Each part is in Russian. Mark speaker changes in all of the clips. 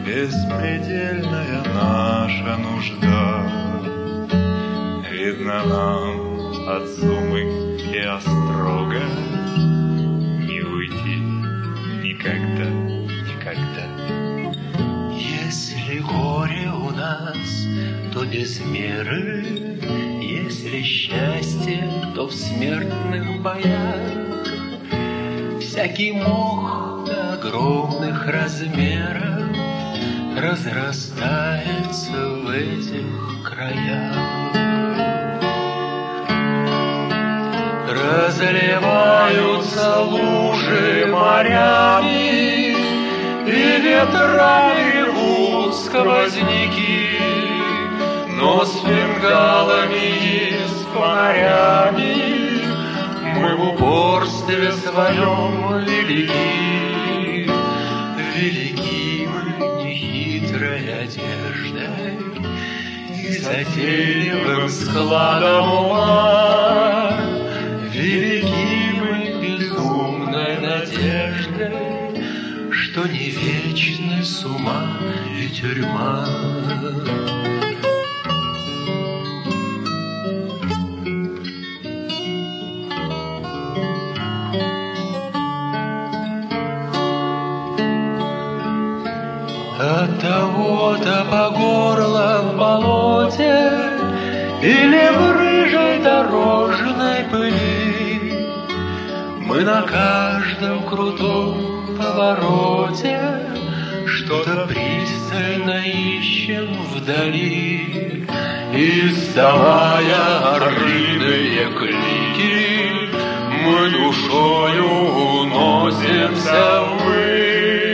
Speaker 1: беспредельная наша нужда. Видно нам от сумы и острога не уйти никогда, никогда.
Speaker 2: Если горе у нас, то без меры, если счастье, то в смертных боях. Всякий мох до огромных размеров разрастается в этих краях. Разливаются лужи морями, и ветрами ревут сквозняки, но с фингалами и с фонарями мы в упорстве своем велики. Велики мы нехитрой одеждой и затейливым складом ума. Велики мы безумной надеждой, что не вечны с ума и тюрьма. От того-то по горло в болоте или в рыжей дорожной пыли мы на каждом крутом повороте что-то пристально ищем вдали, издавая орлиные клики, мы душою уносимся ввысь.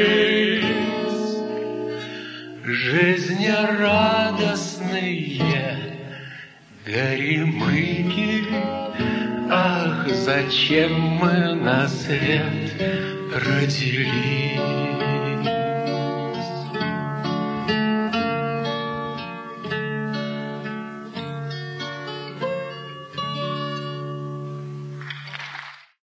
Speaker 2: Жизнерадостные горемыки, ах, зачем мы на свет родились?